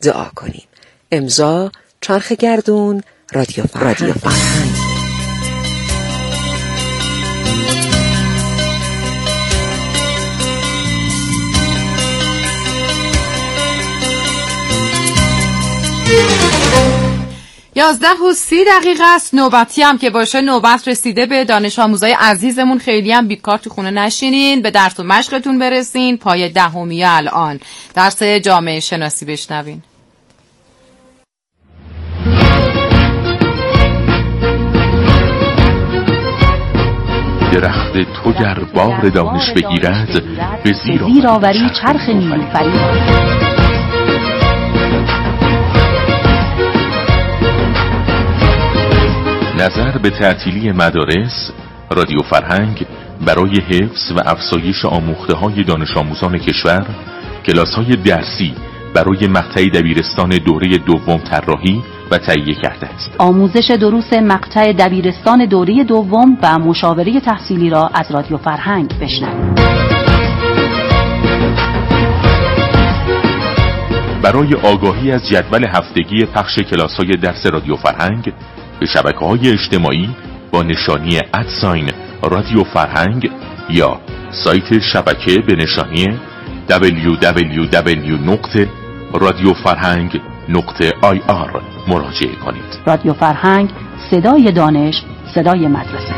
دعا کنیم. امضا چرخ گردون رادیو فرهنگ. یازده و 30 دقیقه است. نوبتی هم که باشه نوبت رسیده به دانش آموزای عزیزمون. خیلی هم بیکار تو خونه نشینین، به درس و مشقتون برسین. پای 10 الان درس جامعه شناسی بشنوین. درخت تو گر بار دانش بگیرد به زیر آوری چرخ نیلوفری. نظر به تعطیلی مدارس، رادیو فرهنگ برای حفظ و افزایش آموخته‌های دانش آموزان کشور کلاس‌های درسی برای مقطع دبیرستان دوره دوم طراحی و تهیه کرده است. آموزش دروس مقطع دبیرستان دوره دوم و مشاوره تحصیلی را از رادیو فرهنگ بشنوید. برای آگاهی از جدول هفتگی پخش کلاس‌های درس رادیو فرهنگ به شبکه‌های اجتماعی با نشانی @رادیو فرهنگ یا سایت شبکه به نشانی www.radiofarhang.ir مراجعه کنید. رادیو فرهنگ، صدای دانش، صدای مدرسه.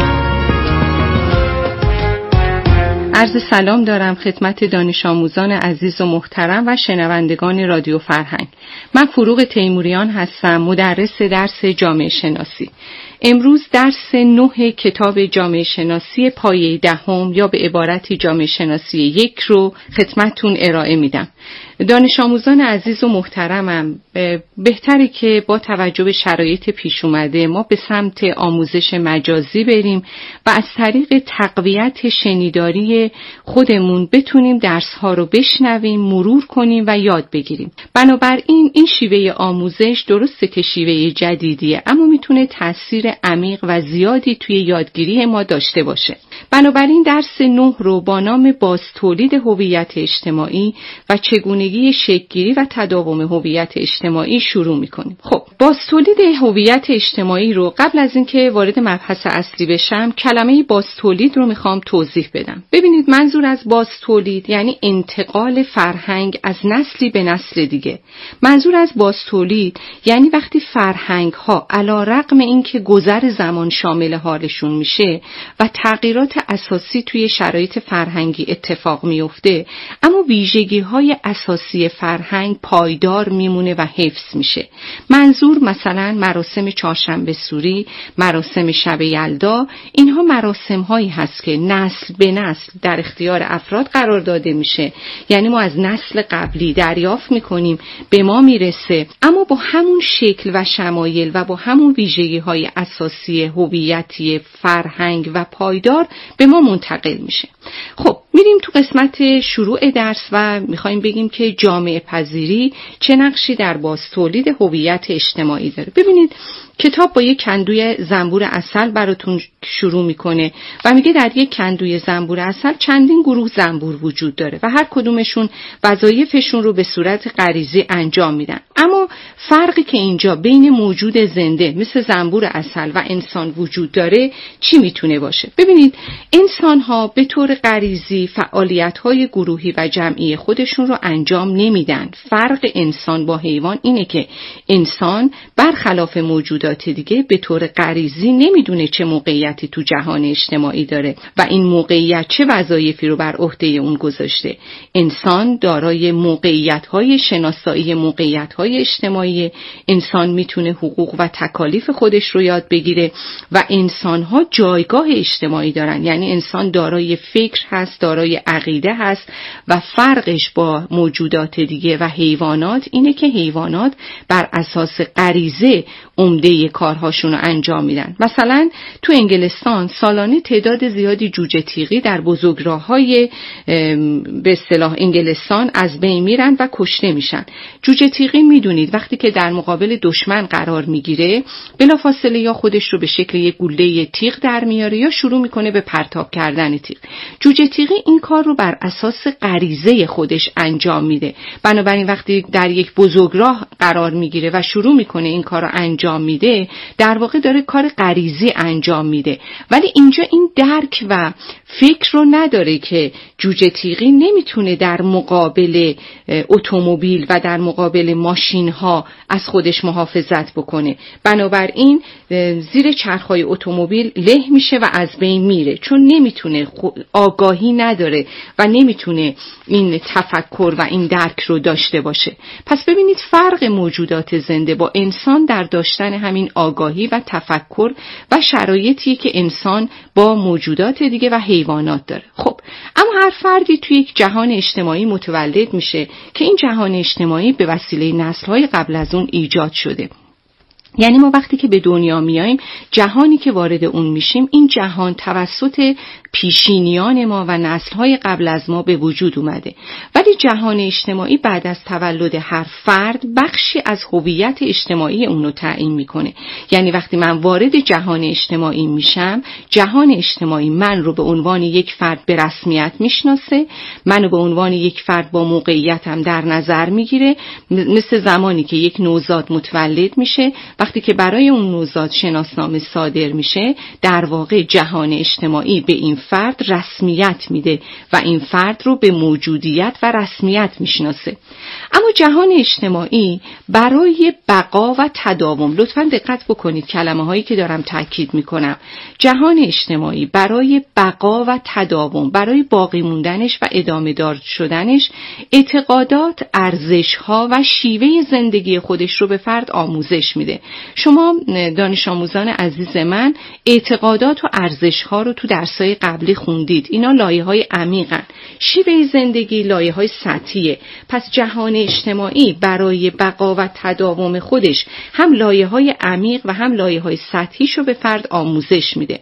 عرض سلام دارم خدمت دانش آموزان عزیز و محترم و شنوندگان رادیو فرهنگ. من فروغ تیموریان هستم، مدرس درس جامعه شناسی. امروز درس 9 کتاب جامعه شناسی پایه 10 یا به عبارتی جامعه شناسی 1 رو خدمتتون ارائه میدم. دانش آموزان عزیز و محترمم، بهتره که با توجه به شرایط پیش اومده ما به سمت آموزش مجازی بریم و از طریق تقویت شنیداری خودمون بتونیم درس‌ها رو بشنویم، مرور کنیم و یاد بگیریم. بنابراین این شیوه آموزش درسته که شیوه جدیدیه، اما میتونه تأثیر عمیق و زیادی توی یادگیری ما داشته باشه. بنابراین درس 9 رو با نام بازتولید هویت اجتماعی و چگونگی شکل‌گیری و تداوم هویت اجتماعی شروع می‌کنیم. خب، بازتولید هویت اجتماعی رو قبل از اینکه وارد مبحث اصلی بشم، کلمه بازتولید رو می‌خوام توضیح بدم. ببینید، منظور از بازتولید یعنی انتقال فرهنگ از نسلی به نسل دیگه. منظور از بازتولید یعنی وقتی فرهنگ‌ها علی‌رغم اینکه گذر زمان شامل حالشون میشه و تغییرات اساسی توی شرایط فرهنگی اتفاق میفته، اما ویژگی‌های اساسی فرهنگ پایدار میمونه و حفظ میشه. منظور مثلا مراسم چهارشنبه سوری، مراسم شب یلدا، اینها مراسم‌هایی هست که نسل به نسل در اختیار افراد قرار داده میشه. یعنی ما از نسل قبلی دریافت میکنیم، به ما میرسه، اما با همون شکل و شمایل و با همون ویژگی‌های اساسی هویتی فرهنگ و پایدار به ما منتقل میشه. خب، میریم تو قسمت شروع درس و میخوایم بگیم که جامعه پذیری چه نقشی در بازتولید هویت اجتماعی داره. ببینید، کتاب با یک کندوی زنبور عسل براتون شروع میکنه و میگه در یک کندوی زنبور عسل چندین گروه زنبور وجود داره و هر کدومشون وظایفشون رو به صورت غریزی انجام میدن. اما فرقی که اینجا بین موجود زنده مثل زنبور عسل و انسان وجود داره چی میتونه باشه؟ ببینید، انسان‌ها به طور غریزی فعالیت‌های گروهی و جمعی خودشون رو انجام نمیدن. فرق انسان با حیوان اینه که انسان برخلاف موجودات دیگه به طور غریزی نمیدونه چه موقعیتی تو جهان اجتماعی داره و این موقعیت چه وظایفی رو بر عهده اون گذاشته. انسان دارای موقعیت‌های شناسایی موقعیت‌های اجتماعی، انسان میتونه حقوق و تکالیف خودش رو یاد بگیره و انسان‌ها جایگاه اجتماعی دارن. یعنی انسان دارای فکر هست، دارای عقیده هست و فرقش با موجودات دیگه و حیوانات اینه که حیوانات بر اساس غریزه عمده کارهاشون رو انجام میدن. مثلا تو انگلستان سالانه تعداد زیادی جوجه تیغی در بزرگراه‌های به اصطلاح انگلستان از بین میرن و کشته میشن. جوجه تیغی میدونید بکنید وقتی که در مقابل دشمن قرار میگیره بلافاصله یا خودش رو به شکل یک گوله تیغ در میاره یا شروع میکنه به پرتاب کردن تیغ. جوجه تیغی این کار رو بر اساس غریزه خودش انجام میده. بنابراین وقتی در یک بزرگراه قرار میگیره و شروع میکنه این کار رو انجام میده، در واقع داره کار غریزی انجام میده. ولی اینجا این درک و فکر رو نداره که جوجه تیغی نمیتونه در مقابل اتومبیل و در مقابل ماشین ها از خودش محافظت بکنه. بنابراین زیر چرخهای اتومبیل له میشه و از بین میره، چون نمیتونه، آگاهی نداره و نمیتونه این تفکر و این درک رو داشته باشه. پس ببینید فرق موجودات زنده با انسان در داشتن همین آگاهی و تفکر و شرایطی که انسان با موجودات دیگه و حیوانات داره. خب اما هر فردی توی یک جهان اجتماعی متولد میشه که این جهان اجتماعی به وسیله نسل‌های قبل از اون ایجاد شده. یعنی ما وقتی که به دنیا میاییم، جهانی که وارد اون میشیم، این جهان توسط پیشینیان ما و نسل‌های قبل از ما به وجود اومده. ولی جهان اجتماعی بعد از تولد هر فرد بخشی از هویت اجتماعی اون رو تعیین میکنه. یعنی وقتی من وارد جهان اجتماعی میشم، جهان اجتماعی من رو به عنوان یک فرد به رسمیت میشناسه، منو به عنوان یک فرد با موقعیتم در نظر میگیره. مثل زمانی که یک نوزاد متولد میشه، وقتی که برای اون نوزاد شناسنامه صادر میشه، در واقع جهان اجتماعی به این فرد رسمیت میده و این فرد رو به موجودیت و رسمیت میشناسه. اما جهان اجتماعی برای بقا و تداوم، لطفاً دقت بکنید کلمه هایی که دارم تاکید میکنم، جهان اجتماعی برای بقا و تداوم، برای باقی موندنش و ادامه دار شدنش، اعتقادات، ارزش ها و شیوه زندگی خودش رو به فرد آموزش میده. شما دانش آموزان عزیز من اعتقادات و ارزش ها رو تو درسای قبلی خوندید. اینا لایه‌های عمیقن. شیوه زندگی لایه‌های سطحیه. پس جهان اجتماعی برای بقا و تداوم خودش هم لایه‌های عمیق و هم لایه‌های سطحیش رو به فرد آموزش میده.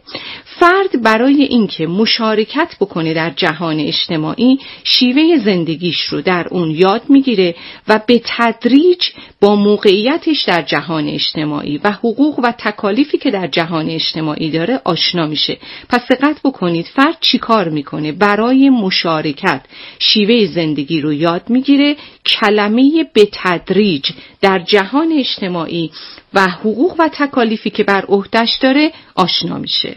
فرد برای اینکه مشارکت بکنه در جهان اجتماعی، شیوه زندگیش رو در اون یاد میگیره و به تدریج با موقعیتش در جهان اجتماعی و حقوق و تکالیفی که در جهان اجتماعی داره آشنا میشه. پس دقت بکنید فرد چی کار میکنه؟ برای مشارکت شیوه زندگی رو یاد میگیره، کلمه به تدریج در جهان اجتماعی و حقوق و تکالیفی که بر عهده‌اش داره آشنا میشه.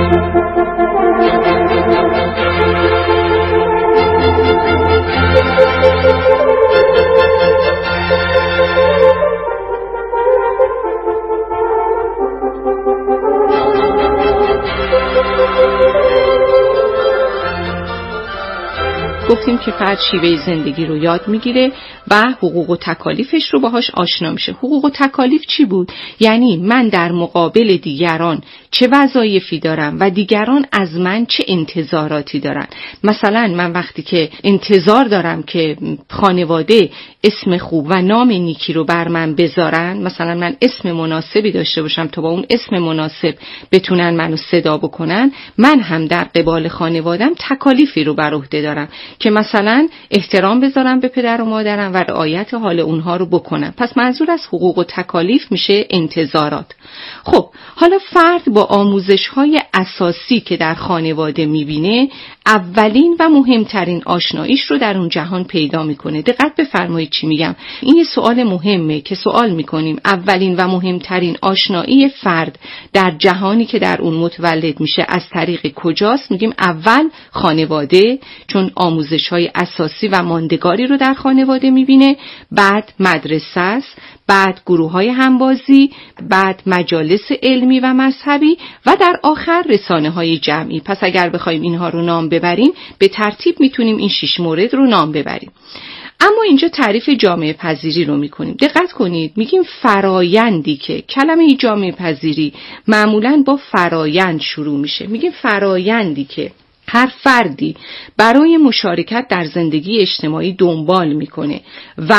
گفتیم که فرد شیوه زندگی رو یاد میگیره و حقوق و تکالیفش رو باهاش آشنا میشه. حقوق و تکالیف چی بود؟ یعنی من در مقابل دیگران چه وظایفی دارم و دیگران از من چه انتظاراتی دارن. مثلا من وقتی که انتظار دارم که خانواده اسم خوب و نام نیکی رو بر من بذارن، مثلا من اسم مناسبی داشته باشم تا با اون اسم مناسب بتونن منو صدا بکنن، من هم در قبال خانوادم تکالیفی رو بر عهده دارم که مثلا احترام بذارم به پدر و مادرم و رعایت حال اونها رو بکنم. پس منظور از حقوق و تکالیف میشه انتظارات. خب حالا فرد با آموزش‌های اساسی که در خانواده میبینه، اولین و مهمترین آشناییش رو در اون جهان پیدا میکنه. دقت بفرمایید چی میگم. این یه سوال مهمه که سوال میکنیم اولین و مهمترین آشنایی فرد در جهانی که در اون متولد میشه از طریق کجاست؟ میگیم اول خانواده، چون آموزش‌های اساسی و ماندگاری رو در خانواده میبینه، بعد مدرسه است، بعد گروه‌های همبازی، بعد مجالس علمی و مذهبی و در آخر رسانه‌های جمعی. پس اگر بخوایم اینها رو نام ببریم به ترتیب میتونیم این 6 مورد رو نام ببریم. اما اینجا تعریف جامعه پذیری رو میکنیم. دقت کنید میگیم فرایندی که کلمه جامعه پذیری معمولاً با فرایند شروع میشه. میگیم فرایندی که هر فردی برای مشارکت در زندگی اجتماعی دنبال میکنه و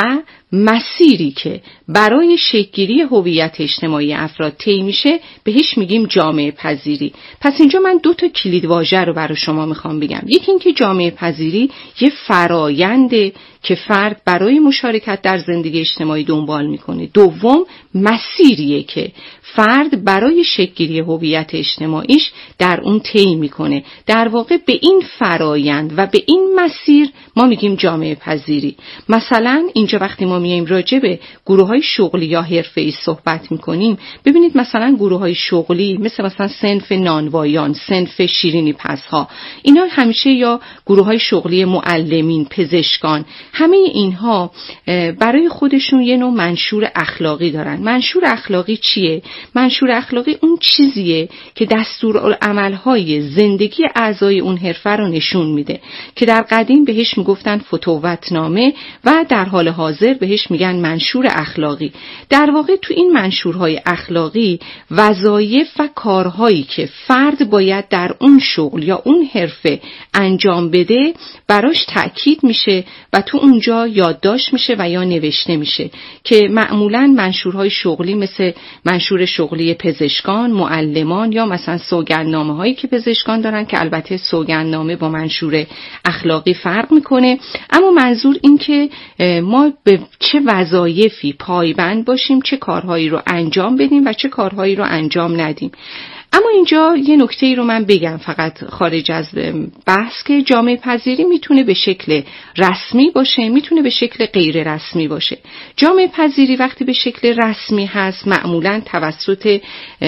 مسیری که برای شکل‌گیری هویت اجتماعی افراد طی میشه بهش میگیم جامعه پذیری. پس اینجا من 2 کلید واژه رو برای شما میخوام بگم. یکی این که جامعه پذیری یه فراینده که فرد برای مشارکت در زندگی اجتماعی دنبال میکنه. دوم، مسیریه که فرد برای شکل‌گیری هویت اجتماعیش در اون طی میکنه. در واقع به این فرایند و به این مسیر ما میگیم جامعه پذیری. مثلا اینجا وقتی ما میایم راجع به گروه‌های شغلی یا حرفه‌ای صحبت میکنیم، ببینید مثلا گروه‌های شغلی مثلا صنف نانوایان، صنف شیرینی پزها، اینا همیشه یا گروه‌های شغلی معلمین، پزشکان، همه اینها برای خودشون یه نوع منشور اخلاقی دارن. منشور اخلاقی چیه؟ منشور اخلاقی اون چیزیه که دستورالعمل‌های زندگی اعضای اون حرفه رو نشون میده که در قدیم بهش میگفتن فتوتنامه و در حال حاضر بهش میگن منشور اخلاقی. در واقع تو این منشورهای اخلاقی وظایف و کارهایی که فرد باید در اون شغل یا اون حرفه انجام بده براش تأکید میشه و تو اونجا یادداشت میشه و یا نوشته میشه که معمولاً منشورهای شغلی مثل منشور شغلی پزشکان، معلمان یا مثلا سوگندنامه هایی که پزشکان دارن که البته سوگندنامه با منشور اخلاقی فرق میکنه، اما منظور این که ما به چه وظایفی پایبند باشیم، چه کارهایی رو انجام بدیم و چه کارهایی رو انجام ندیم. اما اینجا یه نکته‌ای رو من بگم فقط خارج از بحث که جامعه پذیری میتونه به شکل رسمی باشه، میتونه به شکل غیر رسمی باشه. جامعه پذیری وقتی به شکل رسمی هست معمولاً توسط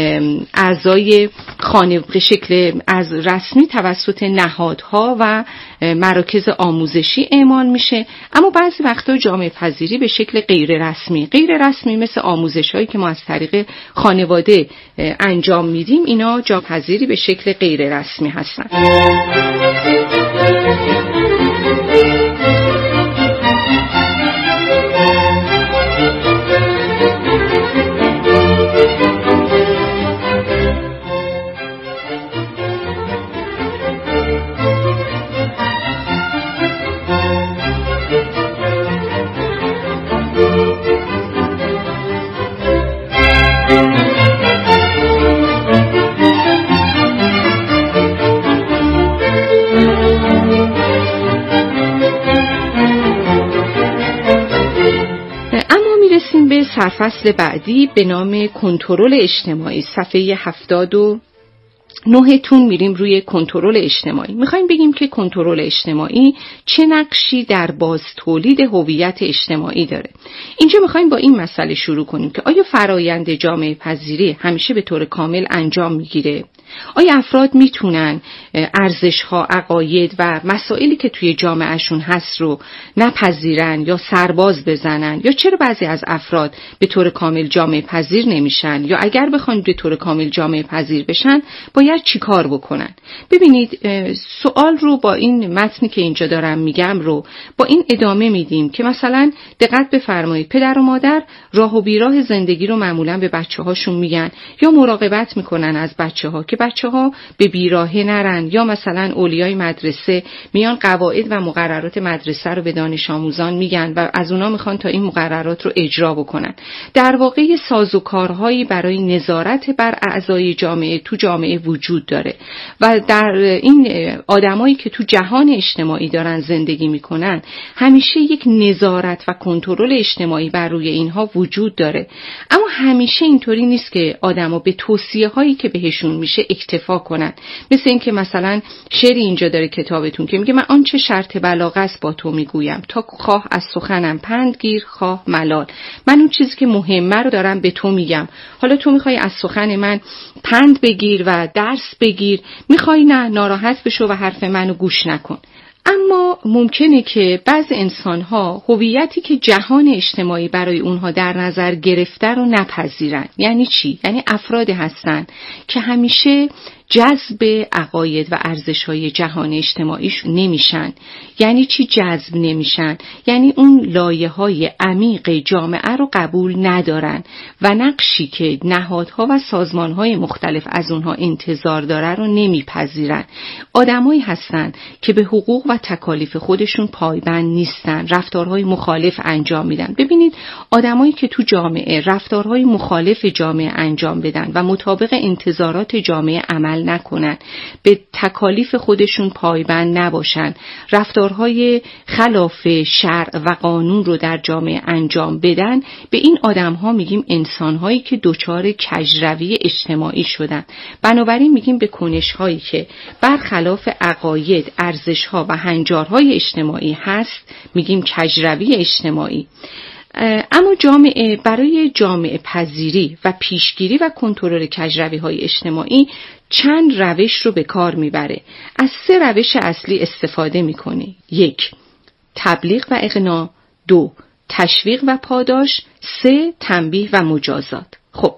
اعضای خانواده، شکل از رسمی توسط نهادها و مراکز آموزشی اعمال میشه، اما بعضی وقتا جامعه پذیری به شکل غیر رسمی مثل آموزش‌هایی که ما از طریق خانواده انجام میدیم، اینا جامعه پذیری به شکل غیر رسمی هستن. سرفصل بعدی به نام کنترل اجتماعی، صفحه 79 تون میریم روی کنترل اجتماعی. میخوایم بگیم که کنترل اجتماعی چه نقشی در باز تولید هویت اجتماعی داره. اینجا میخوایم با این مسئله شروع کنیم که آیا فرایند جامعه پذیری همیشه به طور کامل انجام میگیره؟ آیا افراد میتونن ارزش‌ها، عقاید و مسائلی که توی جامعهشون هست رو نپذیرن یا سرباز بزنن؟ یا چرا بعضی از افراد به طور کامل جامعه پذیر نمیشن؟ یا اگر بخوان به طور کامل جامعه پذیر بشن باید چی کار بکنن؟ ببینید سوال رو با این متنی که اینجا دارم میگم رو با این ادامه میدیم که مثلا دقت بفرمایید پدر و مادر راه و بیراه زندگی رو معمولا به بچه‌هاشون میگن یا مراقبت میکنن از بچه‌ها که بچه‌ها به بیراهه نرن، یا مثلا اولیای مدرسه میان قواعد و مقررات مدرسه رو به دانش آموزان میگن و از اونا میخوان تا این مقررات رو اجرا بکنن. در واقع سازوکارهایی برای نظارت بر اعضای جامعه تو جامعه وجود داره و در این آدمایی که تو جهان اجتماعی دارن زندگی میکنن همیشه یک نظارت و کنترل اجتماعی بر روی اینها وجود داره. اما همیشه اینطوری نیست که آدما به توصیه هایی که بهشون میشه اکتفا کنن. مثل این که مثلا شعر اینجا داره کتابتون که میگه من آنچه شرط بلاغه است با تو میگویم، تا خواه از سخنم پند گیر خواه ملال. من اون چیزی که مهمه رو دارم به تو میگم، حالا تو میخوای از سخن من پند بگیر و درس بگیر، میخوای نه ناراحت بشو و حرف منو گوش نکن. اما ممکنه که بعضی انسان‌ها هویتی که جهان اجتماعی برای اونها در نظر گرفته رو نپذیرن. یعنی چی؟ یعنی افرادی هستن که همیشه جذب عقاید و ارزش‌های جهان اجتماعیش نمیشن. یعنی چی جذب نمیشن؟ یعنی اون لایه‌های عمیق جامعه رو قبول ندارن و نقشی که نهادها و سازمان‌های مختلف از اونها انتظار داره رو نمیپذیرن. آدمایی هستن که به حقوق و تکالیف خودشون پایبند نیستن، رفتارهای مخالف انجام میدن. ببینید آدمایی که تو جامعه رفتارهای مخالف جامعه انجام بدن و مطابق انتظارات جامعه عمل نکنن، به تکالیف خودشون پایبند نباشن، رفتارهای خلاف شرع و قانون رو در جامعه انجام بدن، به این آدم‌ها میگیم انسان‌هایی که دچار کجروی اجتماعی شدن. بنابراین میگیم به کنش‌هایی که برخلاف عقاید، ارزش‌ها و هنجارهای اجتماعی هست میگیم کجروی اجتماعی. اما جامعه برای جامعه پذیری و پیشگیری و کنترل کجروی‌های اجتماعی چند روش رو به کار میبره. از 3 روش اصلی استفاده میکنه. 1. تبلیغ و اقناع. 2. تشویق و پاداش. 3. تنبیه و مجازات. خب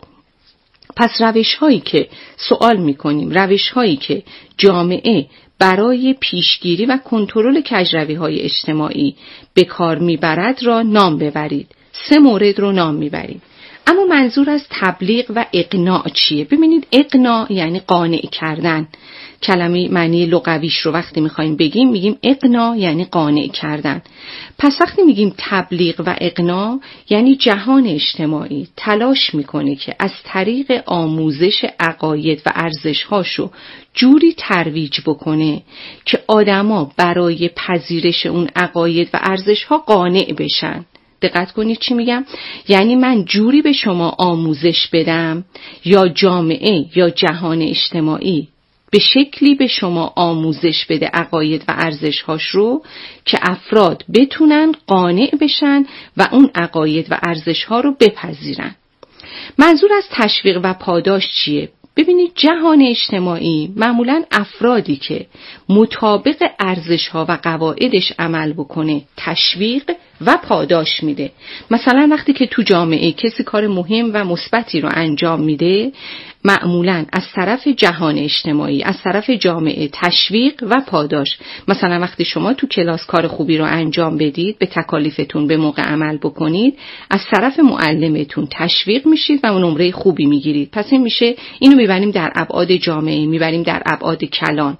پس روش‌هایی که سوال میکنیم، روش‌هایی که جامعه برای پیشگیری و کنترل کجروی‌های اجتماعی به کار میبرد را نام ببرید. 3 مورد رو نام میبریم. اما منظور از تبلیغ و اقناع چیه؟ ببینید اقناع یعنی قانع کردن. کلمه معنی لغویش رو وقتی میخوایم بگیم میگیم اقناع یعنی قانع کردن. پس وقتی میگیم تبلیغ و اقناع یعنی جهان اجتماعی تلاش میکنه که از طریق آموزش عقاید و ارزش‌هاشو جوری ترویج بکنه که آدما برای پذیرش اون عقاید و ارزش‌ها قانع بشن. دقت کنید چی میگم؟ یعنی من جوری به شما آموزش بدم یا جامعه یا جهان اجتماعی به شکلی به شما آموزش بده عقاید و ارزش‌هاش رو که افراد بتونن قانع بشن و اون عقاید و ارزش‌ها رو بپذیرن. منظور از تشویق و پاداش چیه؟ ببینید جهان اجتماعی معمولاً افرادی که مطابق ارزش‌ها و قواعدش عمل بکنه تشویق و پاداش میده. مثلا وقتی که تو جامعه کسی کار مهم و مثبتی رو انجام میده، معمولاً از طرف جهان اجتماعی، از طرف جامعه تشویق و پاداش. مثلا وقتی شما تو کلاس کار خوبی رو انجام بدید، به تکالیفتون به موقع عمل بکنید، از طرف معلمتون تشویق میشید و نمره خوبی میگیرید. پس این میشه، اینو میبریم در ابعاد جامعه، میبریم در ابعاد کلان.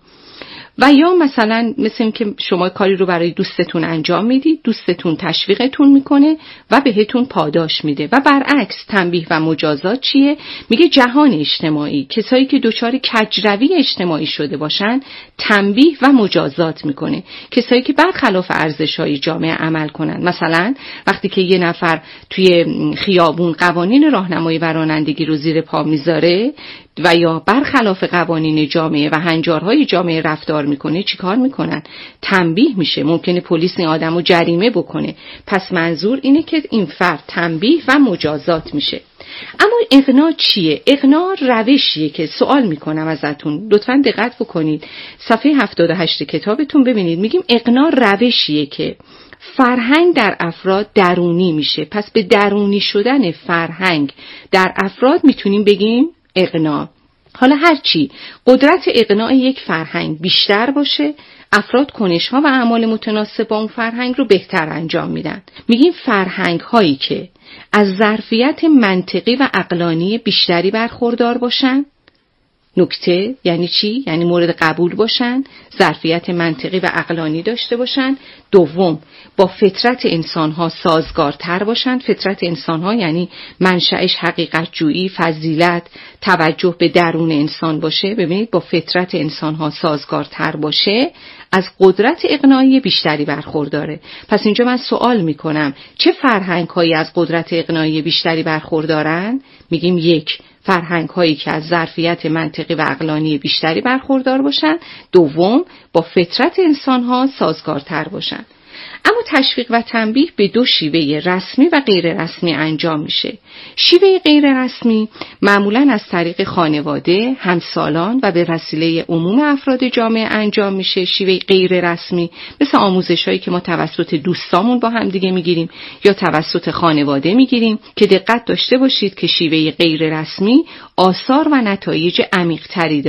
و یا مثلا مثل که شما کاری رو برای دوستتون انجام میدید، دوستتون تشویقتون میکنه و بهتون پاداش میده. و برعکس تنبیه و مجازات چیه؟ میگه جهان اجتماعی کسایی که دچار کجروی اجتماعی شده باشن تنبیه و مجازات میکنه. کسایی که برخلاف ارزش‌های جامعه عمل کنن، مثلا وقتی که یه نفر توی خیابون قوانین راهنمایی و رانندگی رو زیر پا میذاره و یا برخلاف قوانین جامعه و هنجارهای جامعه رفتار میکنه، چیکار میکنن؟ تنبیه میشه. ممکنه پلیس این آدمو جریمه بکنه. پس منظور اینه که این فرد تنبیه و مجازات میشه. اما اقناع چیه؟ اقناع روشیه که سوال میکنم ازتون، لطفاً دقت بکنید. صفحه 78 کتابتون ببینید، میگیم اقناع روشیه که فرهنگ در افراد درونی میشه. پس به درونی شدن فرهنگ در افراد میتونیم بگیم اقناع. حالا هرچی قدرت اقناع یک فرهنگ بیشتر باشه، افراد کنش‌ها و اعمال متناسب با اون فرهنگ رو بهتر انجام میدن. میگیم فرهنگ هایی که از ظرفیت منطقی و عقلانی بیشتری برخوردار باشن. نکته یعنی چی؟ یعنی مورد قبول باشن، ظرفیت منطقی و عقلانی داشته باشن. دوم، با فطرت انسان‌ها سازگارتر باشن. فطرت انسان‌ها یعنی منشأش حقیقت جویی، فضیلت، توجه به درون انسان باشه. ببینید با فطرت انسان‌ها سازگارتر باشه، از قدرت اقناعی بیشتری برخورداره. پس اینجا من سوال میکنم چه فرهنگ‌هایی از قدرت اقناعی بیشتری برخوردارن؟ میگیم 1. فرهنگ هایی که از ظرفیت منطقی و عقلانی بیشتری برخوردار باشن. 2. با فطرت انسان ها سازگارتر باشن. اما تشویق و تنبیه به 2 شیوه رسمی و غیر رسمی انجام میشه. شیوه غیر رسمی معمولاً از طریق خانواده، همسالان و به وسیله عموم افراد جامعه انجام میشه. شیوه غیر رسمی مثل آموزشایی که ما توسط دوستامون با هم دیگه میگیریم یا توسط خانواده میگیریم، که دقت داشته باشید که شیوه غیر رسمی آثار و نتایج عمیق‌تری داره.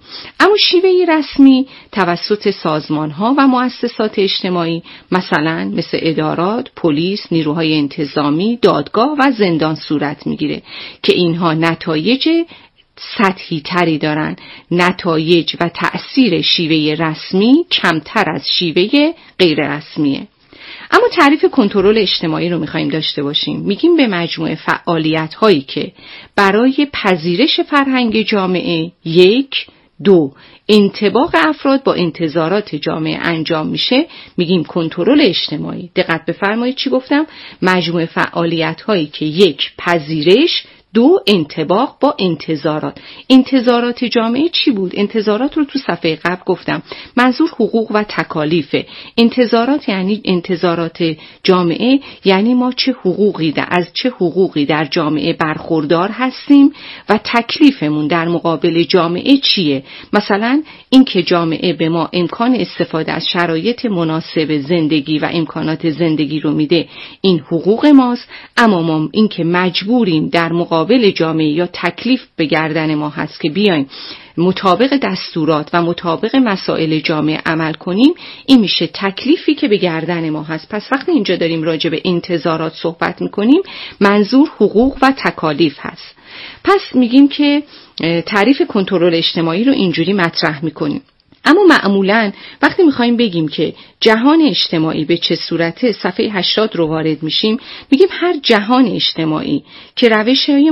اما شیوه رسمی توسط سازمان‌ها و مؤسسات اجتماعی مثلا مثل ادارات، پلیس، نیروهای انتظامی، دادگاه و زندان صورت میگیره که اینها نتایج سطحی تری دارن. نتایج و تأثیر شیوه رسمی کمتر از شیوه غیر رسمیه. اما تعریف کنترل اجتماعی رو می‌خوایم داشته باشیم. میگیم به مجموعه فعالیت‌هایی که برای پذیرش فرهنگ جامعه 1 2 انطباق افراد با انتظارات جامعه انجام میشه میگیم کنترل اجتماعی. دقت بفرمایید چی گفتم؟ مجموعه فعالیت‌هایی که 1 پذیرش، 2 انطباق با انتظارات. انتظارات جامعه چی بود؟ انتظارات رو تو صفحه قبل گفتم. منظور حقوق و تکالیفه. انتظارات یعنی انتظارات جامعه، یعنی ما از چه حقوقی در جامعه برخوردار هستیم و تکلیفمون در مقابل جامعه چیه. مثلا این که جامعه به ما امکان استفاده از شرایط مناسب زندگی و امکانات زندگی رو میده، این حقوق ماست. اما ما این که مجبوریم در مقابل جامعه یا تکلیف به گردن ما هست که بیایم مطابق دستورات و مطابق مسائل جامعه عمل کنیم، این میشه تکلیفی که به گردن ما هست. پس وقتی اینجا داریم راجع به انتظارات صحبت میکنیم منظور حقوق و تکالیف هست. پس میگیم که تعریف کنترل اجتماعی رو اینجوری مطرح میکنیم. اما معمولاً وقتی میخوایم بگیم که جهان اجتماعی به چه صورته، صفحه 80 رو وارد میشیم، میگیم هر جهان اجتماعی که روش‌های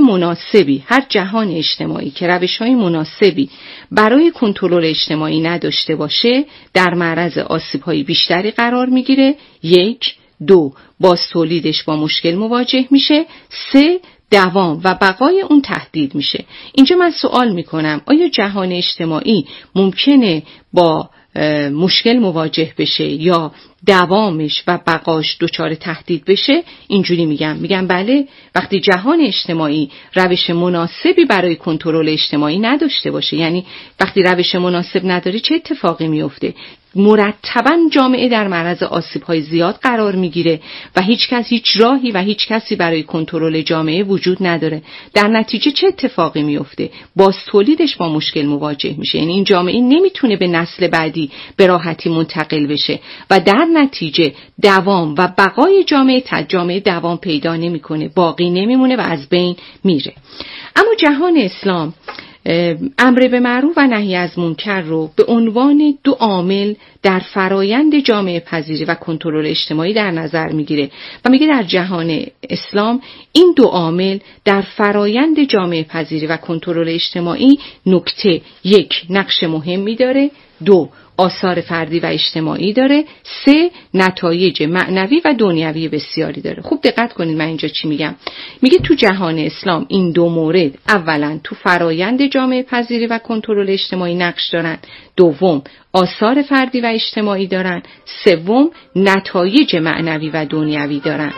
مناسبی برای کنترل اجتماعی نداشته باشه در معرض آسیب‌های بیشتری قرار میگیره. 1 2 باز تولیدش با مشکل مواجه میشه. 3 دوام و بقای اون تهدید میشه. اینجا من سوال میکنم آیا جهان اجتماعی ممکنه با مشکل مواجه بشه یا دوامش و بقاش دچار تهدید بشه؟ اینجوری میگم بله. وقتی جهان اجتماعی روش مناسبی برای کنترل اجتماعی نداشته باشه، یعنی وقتی روش مناسب نداره چه اتفاقی میفته؟ مرتباً جامعه در معرض آسیب‌های زیاد قرار میگیره و هیچ راهی و هیچ کسی برای کنترل جامعه وجود نداره. در نتیجه چه اتفاقی میفته؟ باز تولیدش با مشکل مواجه میشه. یعنی این جامعه نمیتونه به نسل بعدی به راحتی منتقل بشه و در نتیجه دوام و بقای جامعه دوام پیدا نمیکنه، باقی نمیمونه و از بین میره. اما جهان اسلام امر به معروف و نهی از منکر رو به عنوان 2 عامل در فرایند جامعه پذیری و کنترل اجتماعی در نظر میگیره و میگه در جهان اسلام این 2 عامل در فرایند جامعه پذیری و کنترل اجتماعی نکته 1 نقش مهمی داره، 2 آثار فردی و اجتماعی داره، 3 نتایج معنوی و دنیوی بسیاری داره. خوب دقت کنید من اینجا چی میگم. میگه تو جهان اسلام این 2 مورد اولا تو فرایند جامعه پذیری و کنترل اجتماعی نقش دارن، 2 آثار فردی و اجتماعی دارن، 3 نتایج معنوی و دنیوی دارن.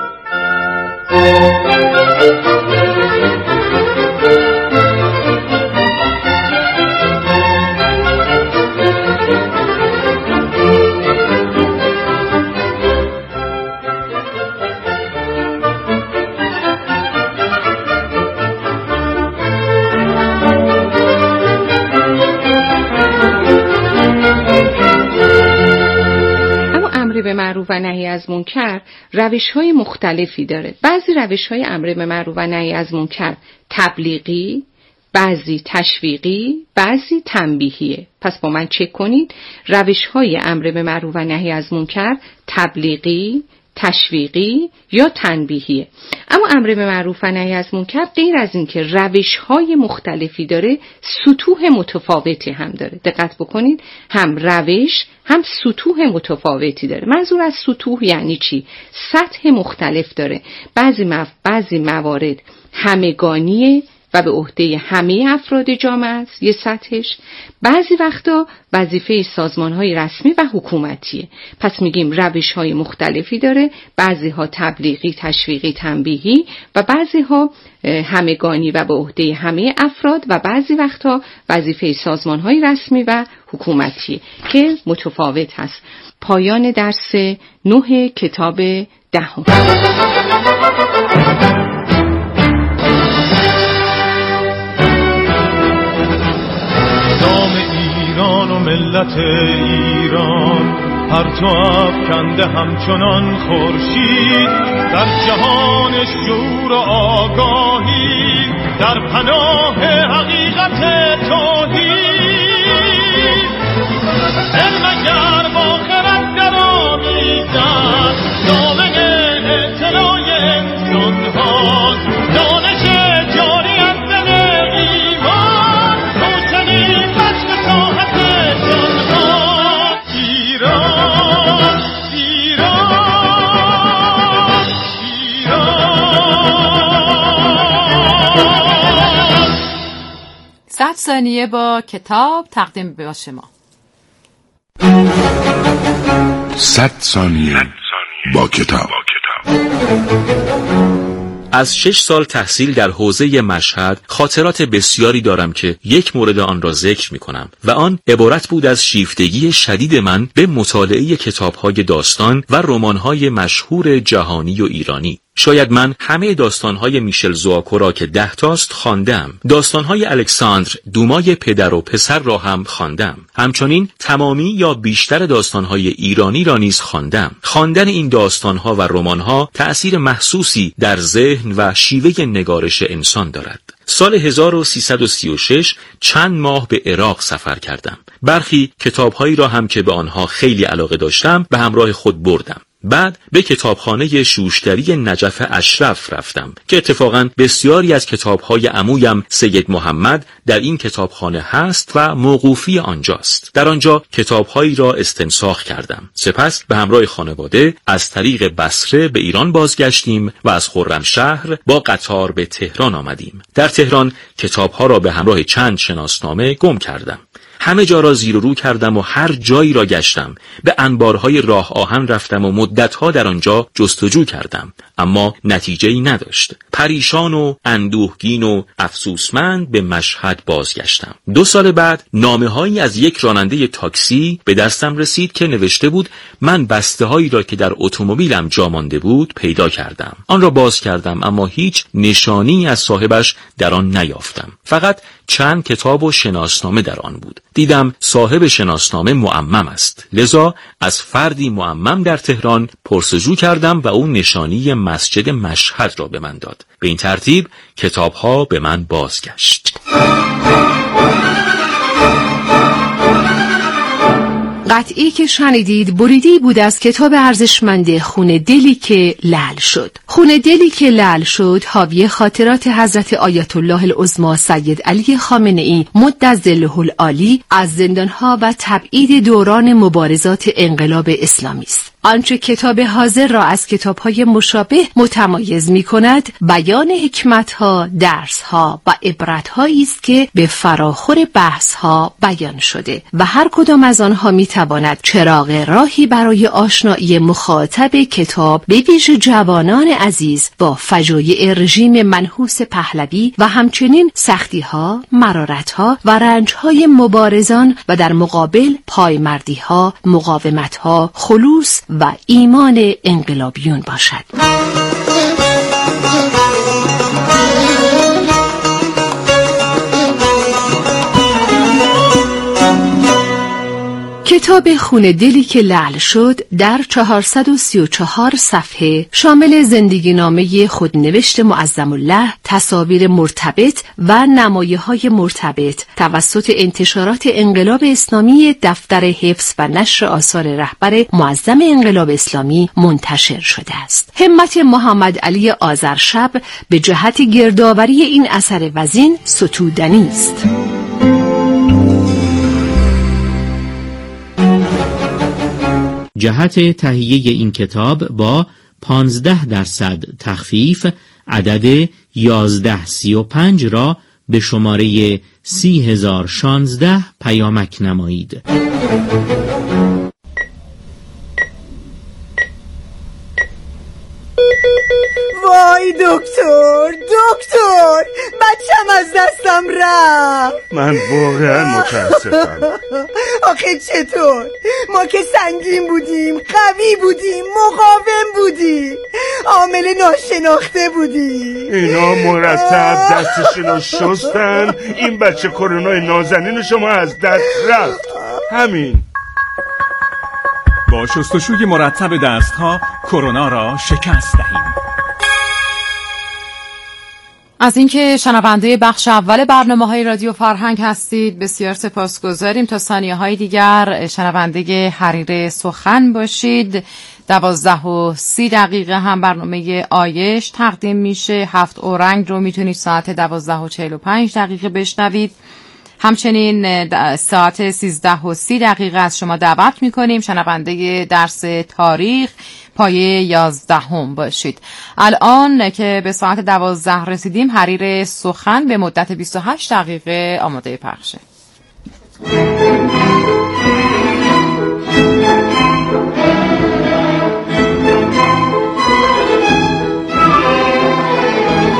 به معروف و نهی از منکر روش‌های مختلفی داره. بعضی روش‌های امر به معروف و نهی از منکر تبلیغی، بعضی تشویقی، بعضی تنبیهیه. پس با من چک کنید. روش‌های امر به معروف و نهی از منکر تبلیغی، تشویقی یا تنبیهیه. اما امر به معروف و نهی از منکر غیر از این که روش‌های مختلفی داره، سطوح متفاوتی هم داره. دقت بکنید، هم روش هم سطوح متفاوتی داره. منظور از سطوح یعنی چی؟ سطح مختلف داره. بعضی موارد همگانیه و به عهده همه افراد جامعه است یه سطحش. بعضی وقتا وظیفه سازمان‌های رسمی و حکومتیه. پس میگیم روش‌های مختلفی داره، بعضی‌ها تبلیغی، تشویقی، تنبیهی و بعضی‌ها همگانی و به عهده همه افراد و بعضی وقتا وظیفه سازمان‌های رسمی و حکومتی که متفاوت هست. پایان درس 9 کتاب 10. نام ملت ایران پرتو افکنده همچنان خورشید در جهان شعور و آگاهی در پناه حقیقت توحید علم اگر با خرد درآمیزد دامن اطلاع انسان هاست دانش جاری از دل ایمان روشنی بچه ساحت جان ها ایران ایران ایران 100 ثانیه با کتاب تقدیم به شما. 100 ثانیه با کتاب. از 6 سال تحصیل در حوزه مشهد خاطرات بسیاری دارم که یک مورد آن را ذکر می کنم و آن عبارت بود از شیفتگی شدید من به مطالعه کتاب‌های داستان و رمان‌های مشهور جهانی و ایرانی. شاید من همه داستان‌های میشل زواکو را که 10 تاست خواندم. داستان‌های الکساندر دومای پدر و پسر را هم خواندم. همچنین تمامی یا بیشتر داستان‌های ایرانی را نیز خواندم. خواندن این داستان‌ها و رمان‌ها تأثیر محسوسی در ذهن و شیوه نگارش انسان دارد. سال 1336 چند ماه به عراق سفر کردم. برخی کتاب‌هایی را هم که به آنها خیلی علاقه داشتم به همراه خود بردم. بعد به کتابخانه شوشتری نجف اشرف رفتم که اتفاقاً بسیاری از کتاب‌های عمویم سید محمد در این کتابخانه هست و موقوفی آنجاست. در آنجا کتاب‌هایی را استنساخ کردم. سپس به همراه خانواده از طریق بصره به ایران بازگشتیم و از خرمشهر با قطار به تهران آمدیم. در تهران کتاب‌ها را به همراه چند شناسنامه گم کردم. همه جا را زیر و رو کردم و هر جایی را گشتم. به انبارهای راه آهن رفتم و مدتها در آنجا جستجو کردم، اما نتیجه‌ای نداشت. پریشان و اندوهگین و افسوسمند به مشهد بازگشتم. 2 سال بعد نامه‌هایی از یک راننده تاکسی به دستم رسید که نوشته بود من بسته‌هایی را که در اتومبیلم جا مانده بود پیدا کردم. آن را باز کردم اما هیچ نشانی از صاحبش در آن نیافتم. فقط چند کتاب و شناسنامه در آن بود. دیدم صاحب شناسنامه معمم است. لذا از فردی معمم در تهران پرسجو کردم و او نشانی مسجد مشهد را به من داد. به این ترتیب کتاب‌ها به من بازگشت. قطعی که شنیدید بریده‌ای بود از کتاب ارزشمند خون دلی که لعل شد. خون دلی که لعل شد حاوی خاطرات حضرت آیت الله العظمی سید علی خامنه‌ای مدظله العالی از زندانها و تبعید دوران مبارزات انقلاب اسلامی است. آنچه کتاب حاضر را از کتاب‌های مشابه متمایز می‌کند بیان حکمت‌ها، درس‌ها و عبرت‌هایی است که به فراخور بحث‌ها بیان شده و هر کدام از آنها می‌تواند چراغ راهی برای آشنایی مخاطب کتاب به ویژه جوانان عزیز با فجایع رژیم منحوس پهلوی و همچنین سختی‌ها، مرارت‌ها و رنج‌های مبارزان و در مقابل پایمردی‌ها، مقاومت‌ها، خلوص و ایمان انقلابیون باشد. کتاب خون دلی که لعل شد در 434 صفحه شامل زندگی نامه خودنوشت معظم الله، تصاویر مرتبط و نمایه‌های مرتبط توسط انتشارات انقلاب اسلامی دفتر حفظ و نشر آثار رهبر معظم انقلاب اسلامی منتشر شده است. همت محمد علی آذرشب به جهت گردآوری این اثر وزین ستودنی است. جهت تهیه این کتاب با 15% تخفیف عدد 1135 را به شماره 30016 پیامک نمایید. وای دکتر بچم از دستم رفت. من واقعا متاسفم. آخه چطور؟ ما که سنگین بودیم، قوی بودیم، مقاوم بودیم، عامل ناشناخته بودیم. اینا مرتب دستشون رو شستن، این بچه کرونای نازنین شما از دست رفت. همین. با شستشوی مرتب دستها کرونا را شکست دهیم. از اینکه شنونده بخش اول برنامه‌های رادیو فرهنگ هستید بسیار سپاسگزاریم. تا ثانیه‌های دیگر شنونده حریر سخن باشید. 12:30 هم برنامه آیش تقدیم میشه. 7 اورنگ رو میتونید ساعت 12:45 بشنوید. همچنین ساعت 13:30 از شما دعوت میکنیم شنونده درس تاریخ پایه 11 باشید. الان که به ساعت 12 رسیدیم حریر سخن به مدت 28 دقیقه آماده پخشه.